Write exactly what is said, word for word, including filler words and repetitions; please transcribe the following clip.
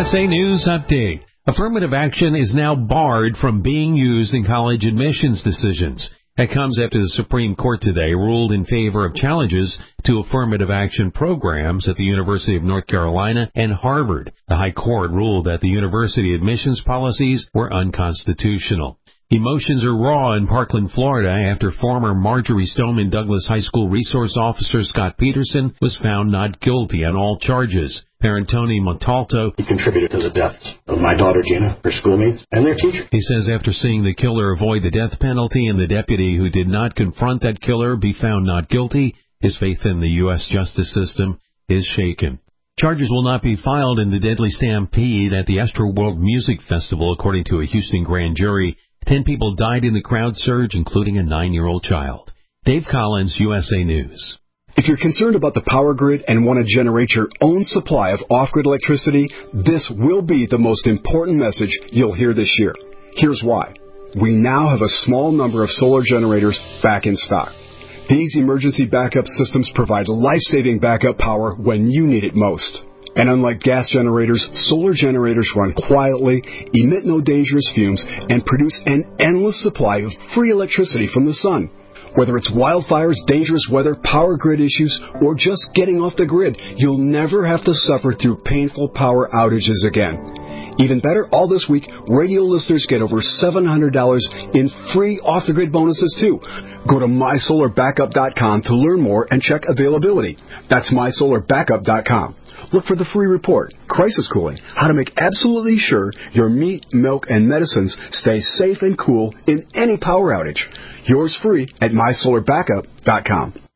S A News Update. Affirmative action is now barred from being used in college admissions decisions. That comes after the Supreme Court today ruled in favor of challenges to affirmative action programs at the University of North Carolina and Harvard. The High Court ruled that the university admissions policies were unconstitutional. Emotions are raw in Parkland, Florida, after former Marjory Stoneman Douglas High School resource officer Scott Peterson was found not guilty on all charges. Parent Tony Montalto, he contributed to the death of my daughter Gina, her schoolmates, and their teacher. He says after seeing the killer avoid the death penalty and the deputy who did not confront that killer be found not guilty, his faith in the U S justice system is shaken. Charges will not be filed in the deadly stampede at the Astroworld Music Festival, according to a Houston grand jury. Ten people died in the crowd surge, including a nine-year-old child. Dave Collins, U S A News. If you're concerned about the power grid and want to generate your own supply of off-grid electricity, this will be the most important message you'll hear this year. Here's why. We now have a small number of solar generators back in stock. These emergency backup systems provide life-saving backup power when you need it most. And unlike gas generators, solar generators run quietly, emit no dangerous fumes, and produce an endless supply of free electricity from the sun. Whether it's wildfires, dangerous weather, power grid issues, or just getting off the grid, you'll never have to suffer through painful power outages again. Even better, all this week, radio listeners get over seven hundred dollars in free off-the-grid bonuses, too. Go to my solar backup dot com to learn more and check availability. That's my solar backup dot com. Look for the free report, Crisis Cooling, how to make absolutely sure your meat, milk, and medicines stay safe and cool in any power outage. Yours free at my solar backup dot com.